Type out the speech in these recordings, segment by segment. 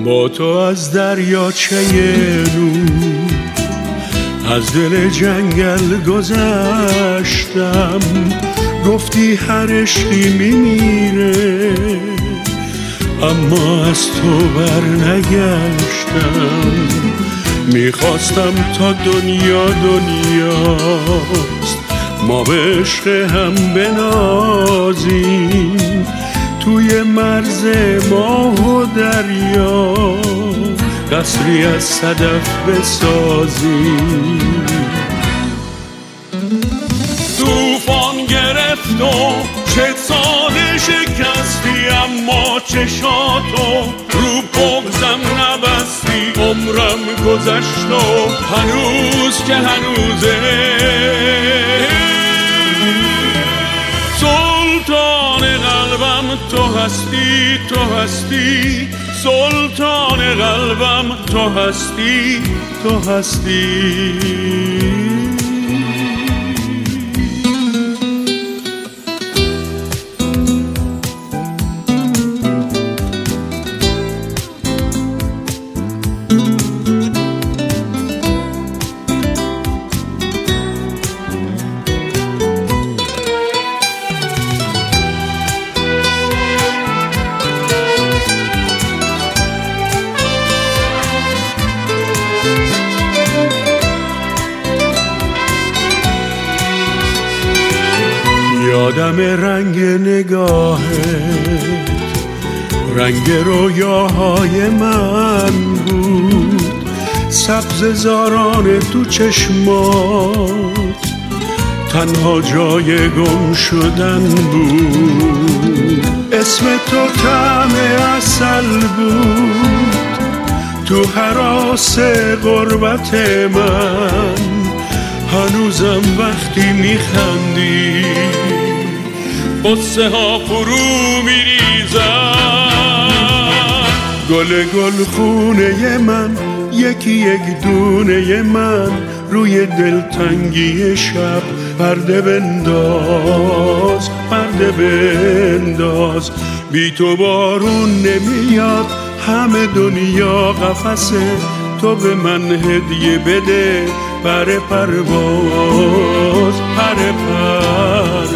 با تو از دریاچه نور از دل جنگل گذشتم، گفتی هر عشقی میمیره اما از تو بر نگشتم. میخواستم تا دنیا دنیاست ما به عشق هم بنازیم، توی مرز ماه و دریا قصری از صدف بسازیم. طوفان گرفت و چه ساده شکستی، اما چشاتو رو بغزم نبستی. عمرم گذشت و هنوز که هنوزه سلطان قلبم تو هستی، تو هستی سلطان قلبم، تو هستی، تو هستی. یادم رنگ نگاهت، رنگ رویاهای من بود، سبز زاران تو چشمات تنها جای گم شدن بود. اسم تو طعم عسل بود تو هراس غربت من، هنوزم وقتی میخندی قصه ها فرو میریزن. گل گل خونه من، یکی یک دونه من، روی دلتنگی شب پرده بنداز، پرده بنداز. بی تو بارون نمیاد، همه دنیا قفسه، تو به من هدیه بده پر پرواز، پر پرواز.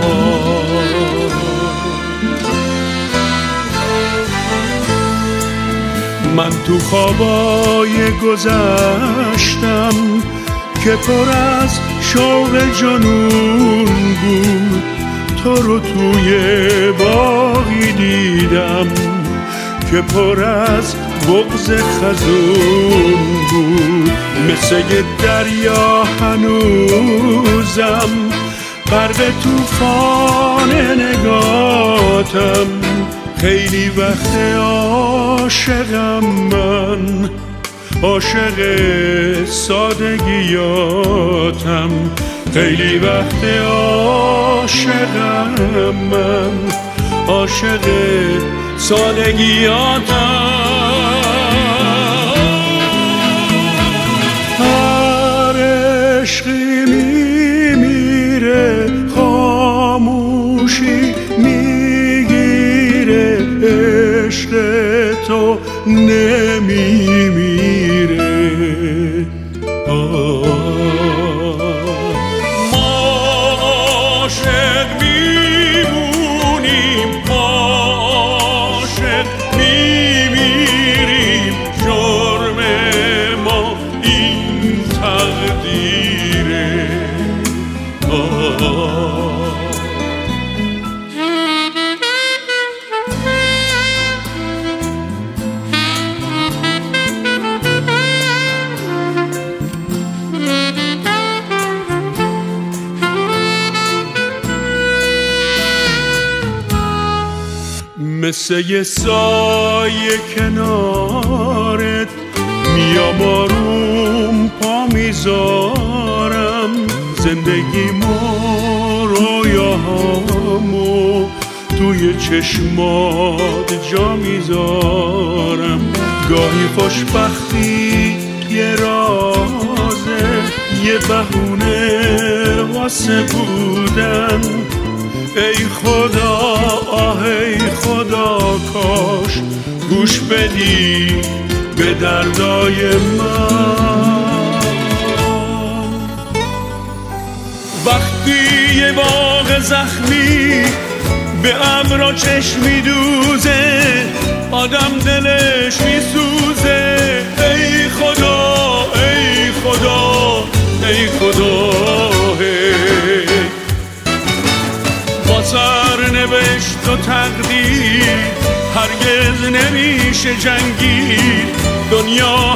من تو خوابای گذشتم که پر از شوق جنون بود، تو رو توی باغی دیدم که پر از بغض خزون بود. مثل یه دریا هنوزم غرق طوفان نگاتم، خیلی وقت عاشقم من، عاشق سادگیاتم. خیلی وقت عاشقم من، عاشق سادگیاتم. هر عشقی میمیره، خاموشی میگیره، عشق تو نمیمیره. ما عاشق میمونیم، عاشق میمیریم، جرم ما این تقدیره. مثل یه سایه کنارت میام، آروم پا میذارم، زندگیمو رویاهامو توی چشمات جا میذارم. گاهی خوشبختی یه رازه، یه بهونه واسه بودن، ای خدا آه ای خدا کاش گوش بدی به دردای من. وقتی یه باغ زخمی به ابرا چشمی دوزه آدم دلش میسوزه. ای خدا ای خدا ای خدا با سرنوشت و تقدیر هرگز نمیشه جنگید. دنیا